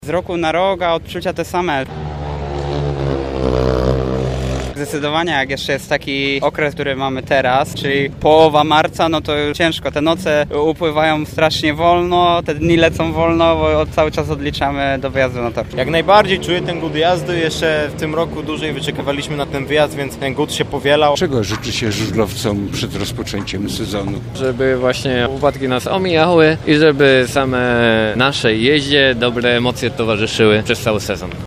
Z roku na rok, a odczucia te same. Zdecydowanie, jak jeszcze jest taki okres, który mamy teraz, czyli połowa marca, no to ciężko. Te noce upływają strasznie wolno, te dni lecą wolno, bo cały czas odliczamy do wyjazdu na tor. Jak najbardziej czuję ten głód jazdy. Jeszcze w tym roku dłużej wyczekiwaliśmy na ten wyjazd, więc ten głód się powielał. Czego życzy się żużlowcom przed rozpoczęciem sezonu? Żeby właśnie upadki nas omijały i żeby same naszej jeździe dobre emocje towarzyszyły przez cały sezon.